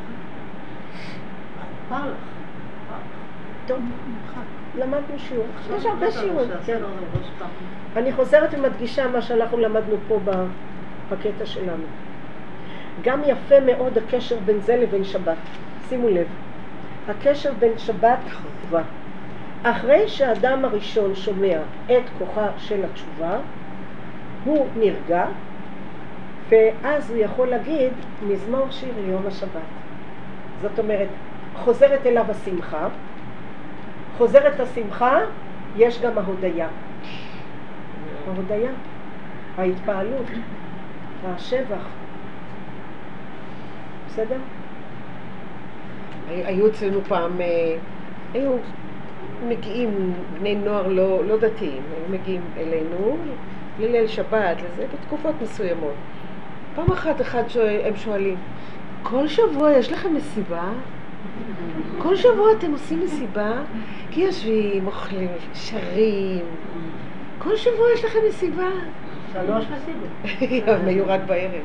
S3: חופר לך.
S1: טוב, למדנו שיעור. יש הרבה שיעורים. אני חוזרת ומדגישה מה שאנחנו למדנו פה בקטע שלנו. גם יפה מאוד הקשר בין זה לבין שבת. שימו לב. הקשר בין שבת ותשובה. אחרי שהאדם הראשון שומע את כוחה של התשובה, הוא נרגע, ואז הוא יכול להגיד מזמור שיר ליום השבת. זאת אומרת, חוזרת אליו השמחה, חוזרת השמחה, יש גם ההודיה. ההתפעלות, השבח. בסדר?
S2: היו אצלנו פעם, היו מגיעים בני נוער לא דתיים, היו מגיעים אלינו לליל שבת, לזה, בתקופות מסוימות. פעם אחת הם שואלים, כל שבוע יש לכם מסיבה? כל שבוע אתם עושים מסיבה? כי יושבים, אוכלים, שרים. כל שבוע יש לכם מסיבה?
S3: 3 מסיבות.
S2: הם היו רק בערב.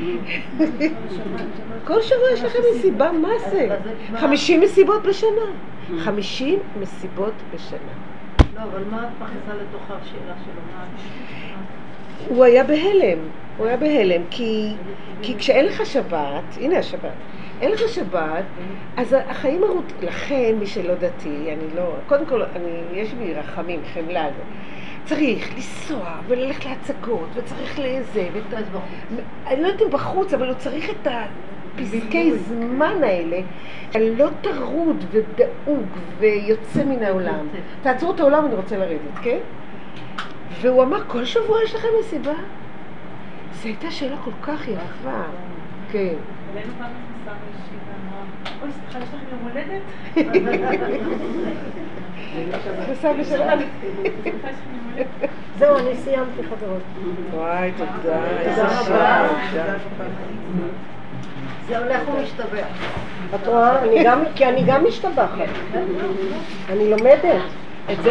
S2: כל שבוע יש לכם מסיבה? מה זה? 50 מסיבות בשנה. 50 מסיבות בשנה.
S3: לא, אבל מה את מכניסה לתוכה השאלה שלו?
S2: הוא היה בהלם, כי כשאין לך שבת, הנה השבת, אין לך שבת, אז החיים לכן מי שלא דתי, קודם כל, יש בי רחמים, חמלה, צריך לנסוע וללכת להצגות, וצריך לזה, אני לא יודעת אם בחוץ, אבל הוא צריך את הפסקי זמן האלה, לא טרוד ודאוג ויוצא מן העולם. תעצרו את העולם, אני רוצה לרדת, כן? והוא אמר, כל שבוע יש לכם מסיבה? זו הייתה שאלה כל כך יפה. כן.
S6: אלינו פעם נכנסה מישהי ואמרה, אוי, סליחה, יש לכם יום הולדת?
S2: נכנסה בשאלה.
S1: זהו, אני סיימתי חברות.
S2: וואי, תודה.
S1: תודה רבה.
S3: זה הולך ומשתבח.
S1: את רואה? כי אני גם משתבחת. אני לומדת.